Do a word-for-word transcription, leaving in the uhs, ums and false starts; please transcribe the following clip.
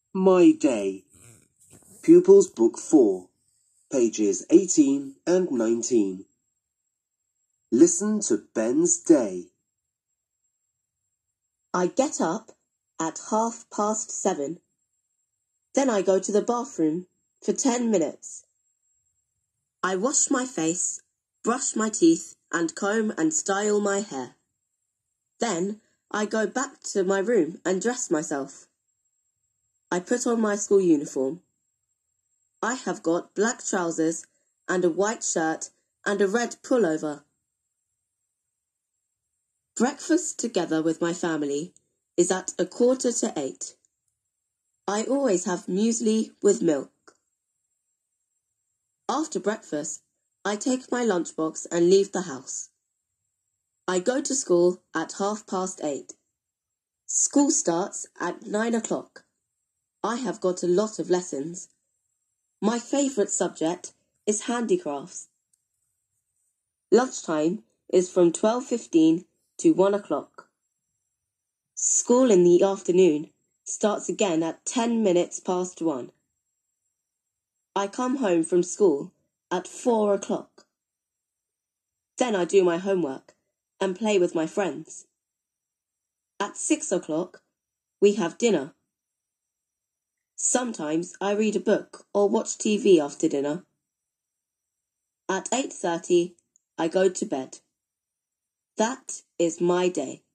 My Day. Pupils Book four, pages eighteen and nineteen. Listen to Ben's day. I get up at half past seven. Then I go to the bathroom for ten minutes. I wash my face, brush my teeth, and comb and style my hair. Then I go back to my room and dress myself. I put on my school uniform. I have got black trousers and a white shirt and a red pullover. Breakfast together with my family is at a quarter to eight. I always have muesli with milk. After breakfast, I take my lunchbox and leave the house. I go to school at half past eight. School starts at nine o'clock. I have got a lot of lessons. My favourite subject is handicrafts. Lunchtime is from twelve fifteen to one o'clock. School in the afternoon starts again at ten minutes past one. I come home from school at four o'clock. Then I do my homework and play with my friends. At six o'clock, we have dinner. Sometimes I read a book or watch T V after dinner. At eight thirty, I go to bed. That is my day.